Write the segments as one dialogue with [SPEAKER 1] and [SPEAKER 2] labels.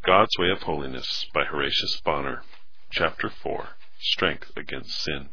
[SPEAKER 1] God's Way of Holiness by Horatius Bonar. Chapter 4. Strength Against Sin.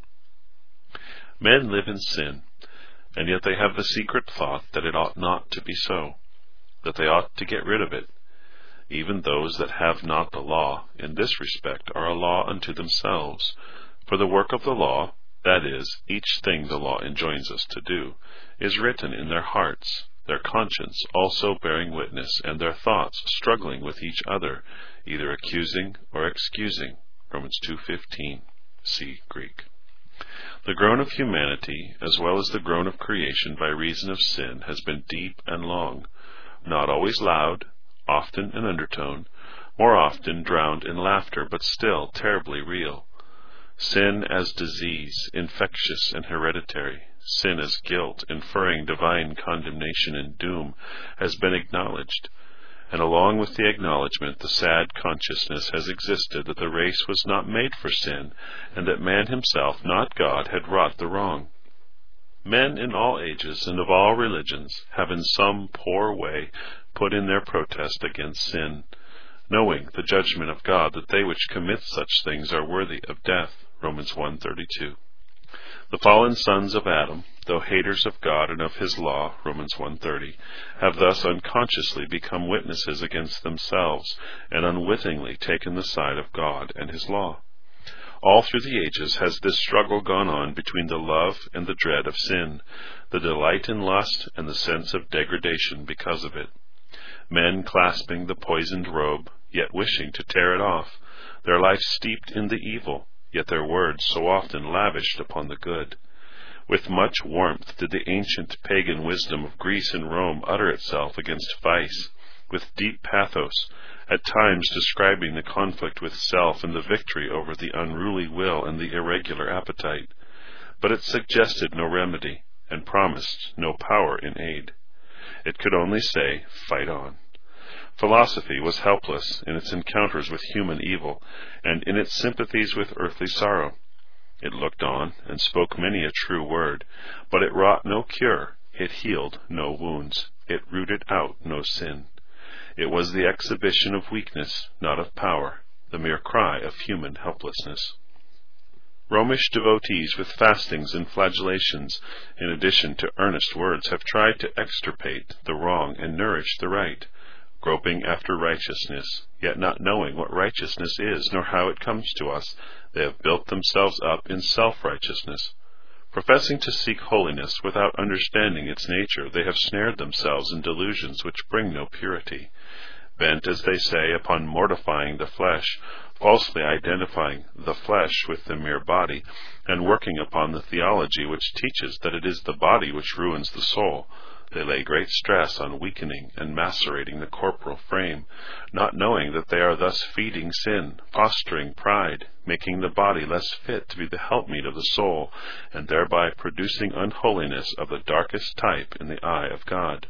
[SPEAKER 1] Men live in sin, and yet they have the secret thought that it ought not to be so, that they ought to get rid of it. Even those that have not the law, in this respect, are a law unto themselves. For the work of the law, that is, each thing the law enjoins us to do, is written in their hearts, their conscience also bearing witness, and their thoughts struggling with each other, either accusing or excusing. Romans 2:15. See Greek. The groan of humanity, as well as the groan of creation by reason of sin, has been deep and long, not always loud, often an undertone, more often drowned in laughter, but still terribly real. Sin as disease, infectious and hereditary, sin as guilt, inferring divine condemnation and doom, has been acknowledged, and along with the acknowledgement, the sad consciousness has existed that the race was not made for sin, and that man himself, not God, had wrought the wrong. Men in all ages and of all religions have in some poor way put in their protest against sin, knowing the judgment of God that they which commit such things are worthy of death. Romans 1:32. The fallen sons of Adam, though haters of God and of his law, Romans 1:30, have thus unconsciously become witnesses against themselves, and unwittingly taken the side of God and his law. All through the ages has this struggle gone on between the love and the dread of sin, the delight in lust and the sense of degradation because of it. Men clasping the poisoned robe, yet wishing to tear it off, their life steeped in the evil, yet their words so often lavished upon the good. With much warmth did the ancient pagan wisdom of Greece and Rome utter itself against vice, with deep pathos, at times describing the conflict with self and the victory over the unruly will and the irregular appetite. But it suggested no remedy, and promised no power in aid. It could only say, fight on. Philosophy was helpless in its encounters with human evil, and in its sympathies with earthly sorrow. It looked on, and spoke many a true word, but it wrought no cure, it healed no wounds, it rooted out no sin. It was the exhibition of weakness, not of power, the mere cry of human helplessness. Romish devotees with fastings and flagellations, in addition to earnest words, have tried to extirpate the wrong and nourish the right, groping after righteousness, yet not knowing what righteousness is, nor how it comes to us. They have built themselves up in self-righteousness. Professing to seek holiness without understanding its nature, they have snared themselves in delusions which bring no purity. Bent, as they say, upon mortifying the flesh, falsely identifying the flesh with the mere body, and working upon the theology which teaches that it is the body which ruins the soul, they lay great stress on weakening and macerating the corporal frame, not knowing that they are thus feeding sin, fostering pride, making the body less fit to be the helpmeet of the soul, and thereby producing unholiness of the darkest type in the eye of God.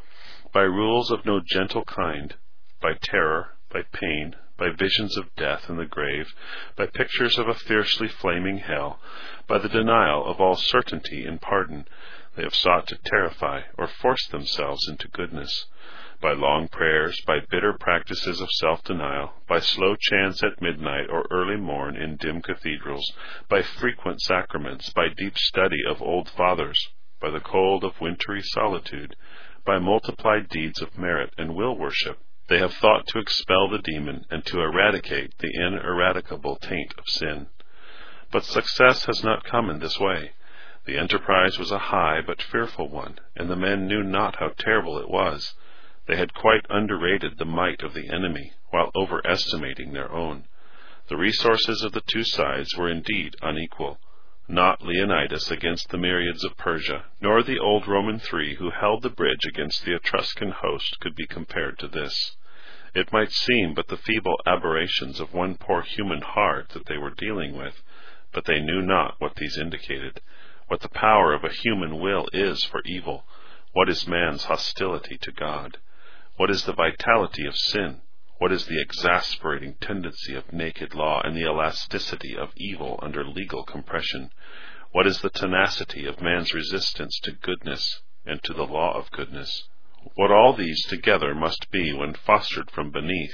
[SPEAKER 1] By rules of no gentle kind, by terror, by pain, by visions of death and the grave, by pictures of a fiercely flaming hell, by the denial of all certainty in pardon, they have sought to terrify or force themselves into goodness. By long prayers, by bitter practices of self-denial, by slow chants at midnight or early morn in dim cathedrals, by frequent sacraments, by deep study of old fathers, by the cold of wintry solitude, by multiplied deeds of merit and will worship, they have thought to expel the demon and to eradicate the ineradicable taint of sin. But success has not come in this way. The enterprise was a high but fearful one, and the men knew not how terrible it was. They had quite underrated the might of the enemy, while overestimating their own. The resources of the two sides were indeed unequal. Not Leonidas against the myriads of Persia, nor the old Roman three who held the bridge against the Etruscan host could be compared to this. It might seem but the feeble aberrations of one poor human heart that they were dealing with, but they knew not what these indicated, what the power of a human will is for evil, what is man's hostility to God, what is the vitality of sin, what is the exasperating tendency of naked law and the elasticity of evil under legal compression, what is the tenacity of man's resistance to goodness and to the law of goodness, what all these together must be when fostered from beneath,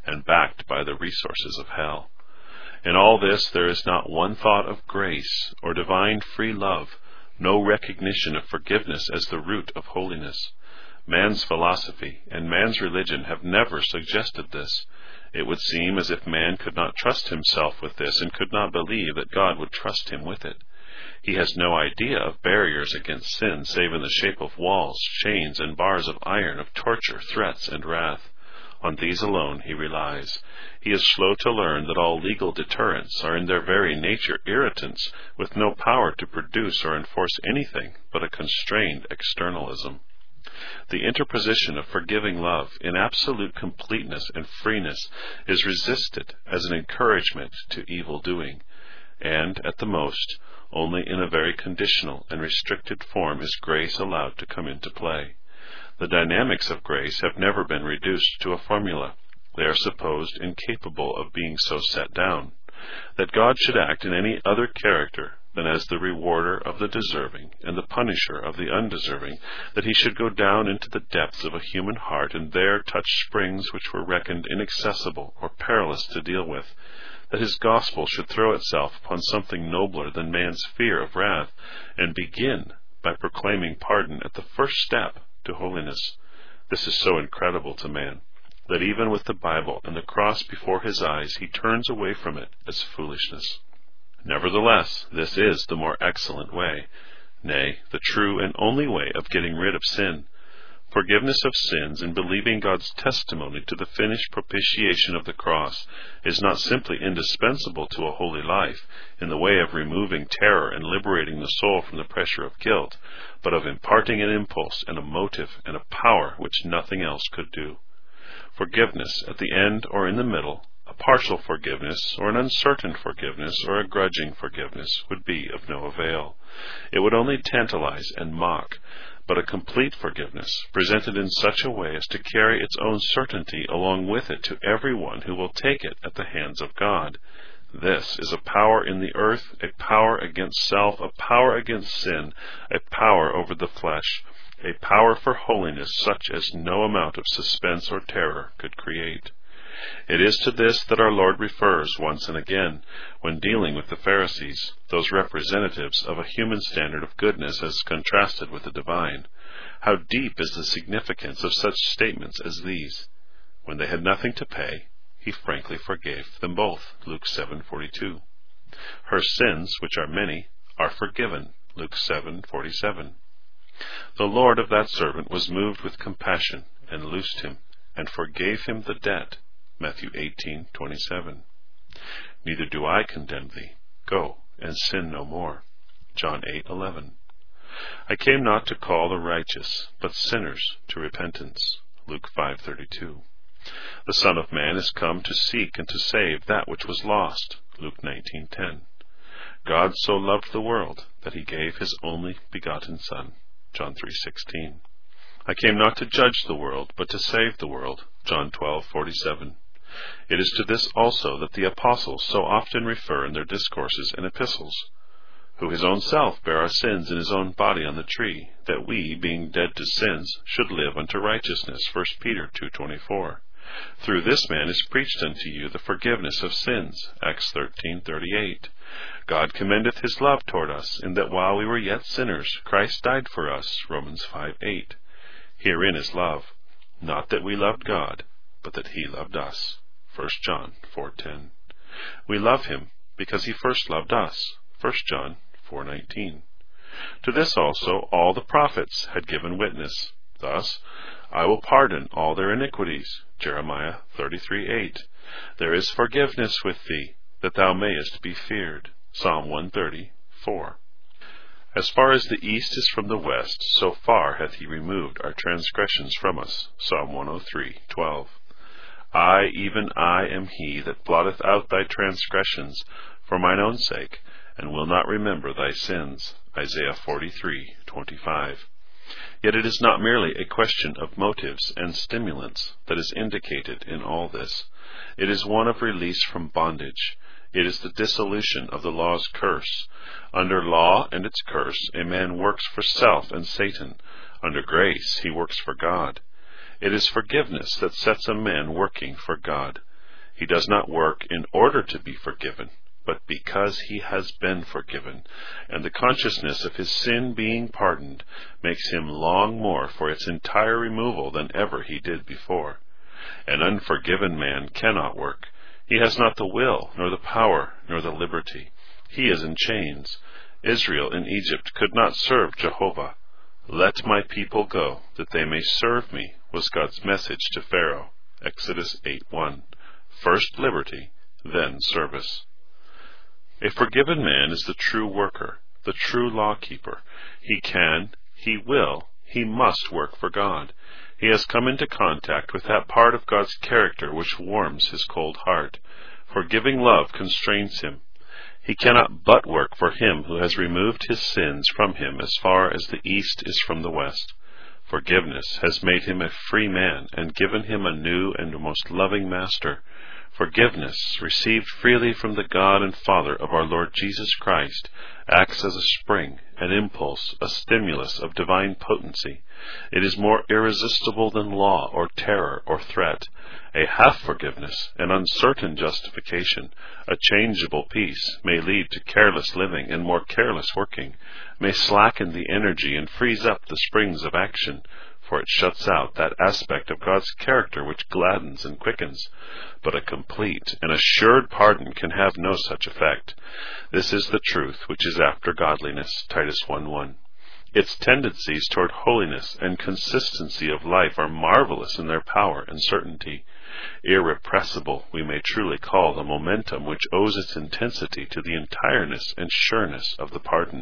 [SPEAKER 1] and backed by the resources of hell. In all this there is not one thought of grace or divine free love, no recognition of forgiveness as the root of holiness. Man's philosophy and man's religion have never suggested this. It would seem as if man could not trust himself with this and could not believe that God would trust him with it. He has no idea of barriers against sin save in the shape of walls, chains, and bars of iron, of torture, threats, and wrath. On these alone he relies. He is slow to learn that all legal deterrents are in their very nature irritants, with no power to produce or enforce anything but a constrained externalism. The interposition of forgiving love in absolute completeness and freeness is resisted as an encouragement to evil doing, and, at the most, only in a very conditional and restricted form is grace allowed to come into play. The dynamics of grace have never been reduced to a formula. They are supposed incapable of being so set down. That God should act in any other character than as the rewarder of the deserving and the punisher of the undeserving, that he should go down into the depths of a human heart and there touch springs which were reckoned inaccessible or perilous to deal with, that his gospel should throw itself upon something nobler than man's fear of wrath, and begin by proclaiming pardon at the first step to holiness. This is so incredible to man, that even with the Bible and the cross before his eyes, he turns away from it as foolishness. Nevertheless, this is the more excellent way, nay, the true and only way of getting rid of sin. Forgiveness of sins in believing God's testimony to the finished propitiation of the cross is not simply indispensable to a holy life, in the way of removing terror and liberating the soul from the pressure of guilt, but of imparting an impulse and a motive and a power which nothing else could do. Forgiveness at the end or in the middle, a partial forgiveness or an uncertain forgiveness or a grudging forgiveness would be of no avail. It would only tantalize and mock, but a complete forgiveness, presented in such a way as to carry its own certainty along with it to everyone who will take it at the hands of God. This is a power in the earth, a power against self, a power against sin, a power over the flesh, a power for holiness such as no amount of suspense or terror could create. It is to this that our Lord refers once and again when dealing with the Pharisees, those representatives of a human standard of goodness as contrasted with the divine. How deep is the significance of such statements as these! When they had nothing to pay, he frankly forgave them both. Luke 7:42. Her sins, which are many, are forgiven. Luke 7:47. The Lord of that servant was moved with compassion and loosed him and forgave him the debt. Matthew 18:27. Neither do I condemn thee. Go and sin no more. John 8:11. I came not to call the righteous, but sinners to repentance. Luke 5:32. The Son of Man is come to seek and to save that which was lost. Luke 19:10. God so loved the world that he gave his only begotten Son. John 3:16. I came not to judge the world, but to save the world. John 12:47. It is to this also that the apostles so often refer in their discourses and epistles, who his own self bare our sins in his own body on the tree, that we, being dead to sins, should live unto righteousness. 1 Peter 2:24. Through this man is preached unto you the forgiveness of sins. Acts 13:38. God commendeth his love toward us, in that while we were yet sinners, Christ died for us. Romans 5:8. Herein is love, not that we loved God, but that he loved us. 1 John 4:10. We love him because he first loved us. 1 John 4:19. To this also all the prophets had given witness. Thus, I will pardon all their iniquities. Jeremiah 33:8. There is forgiveness with thee, that thou mayest be feared. Psalm 130:4. As far as the east is from the west, so far hath he removed our transgressions from us. Psalm 103:12. I, even I, am he that blotteth out thy transgressions for mine own sake, and will not remember thy sins. Isaiah 43:25. Yet it is not merely a question of motives and stimulants that is indicated in all this. It is one of release from bondage. It is the dissolution of the law's curse. Under law and its curse, a man works for self and Satan. Under grace, he works for God. It is forgiveness that sets a man working for God. He does not work in order to be forgiven, but because he has been forgiven, and the consciousness of his sin being pardoned makes him long more for its entire removal than ever he did before. An unforgiven man cannot work. He has not the will, nor the power, nor the liberty. He is in chains. Israel in Egypt could not serve Jehovah. "Let my people go, that they may serve me," was God's message to Pharaoh. Exodus 8:1. First liberty, then service. A forgiven man is the true worker, the true law-keeper. He can, he will, he must work for God. He has come into contact with that part of God's character which warms his cold heart. Forgiving love constrains him. He cannot but work for Him who has removed his sins from him as far as the east is from the west. Forgiveness has made him a free man and given him a new and most loving master. Forgiveness, received freely from the God and Father of our Lord Jesus Christ, acts as a spring, an impulse, a stimulus of divine potency. It is more irresistible than law or terror or threat. A half-forgiveness, an uncertain justification, a changeable peace may lead to careless living and more careless working, may slacken the energy and freeze up the springs of action, for it shuts out that aspect of God's character which gladdens and quickens. But a complete and assured pardon can have no such effect. This is the truth which is after godliness, Titus 1:1. Its tendencies toward holiness and consistency of life are marvelous in their power and certainty. Irrepressible we may truly call the momentum which owes its intensity to the entireness and sureness of the pardon.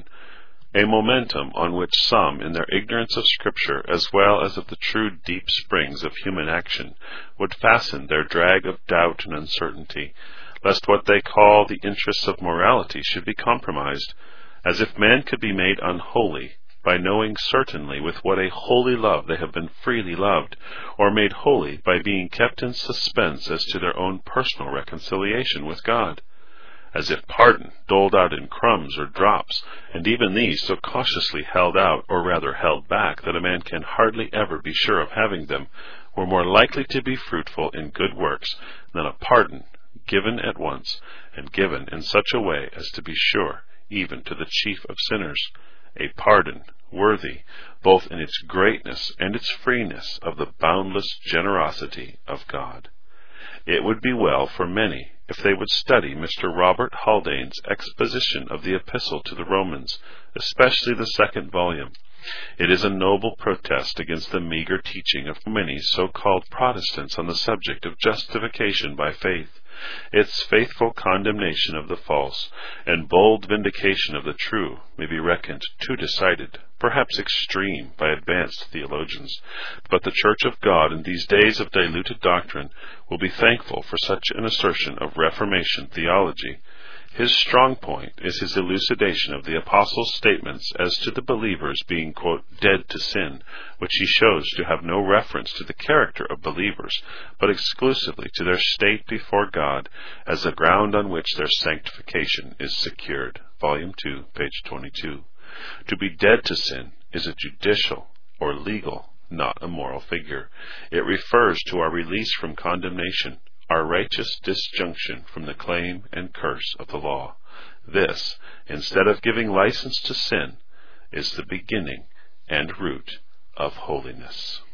[SPEAKER 1] A momentum on which some, in their ignorance of Scripture as well as of the true deep springs of human action, would fasten their drag of doubt and uncertainty, lest what they call the interests of morality should be compromised, as if man could be made unholy by knowing certainly with what a holy love they have been freely loved, or made holy by being kept in suspense as to their own personal reconciliation with God. As if pardon, doled out in crumbs or drops, and even these so cautiously held out, or rather held back, that a man can hardly ever be sure of having them, were more likely to be fruitful in good works than a pardon given at once, and given in such a way as to be sure, even to the chief of sinners. A pardon worthy, both in its greatness and its freeness, of the boundless generosity of God. It would be well for many if they would study Mr. Robert Haldane's exposition of the Epistle to the Romans, especially the second volume. It is a noble protest against the meager teaching of many so-called Protestants on the subject of justification by faith. Its faithful condemnation of the false and bold vindication of the true may be reckoned too decided, perhaps extreme, by advanced theologians. But the Church of God in these days of diluted doctrine will be thankful for such an assertion of Reformation theology. His strong point is his elucidation of the Apostle's statements as to the believers being, quote, dead to sin, which he shows to have no reference to the character of believers, but exclusively to their state before God as the ground on which their sanctification is secured. Volume 2, page 22. To be dead to sin is a judicial or legal, not a moral figure. It refers to our release from condemnation, our righteous disjunction from the claim and curse of the law. This, instead of giving license to sin, is the beginning and root of holiness.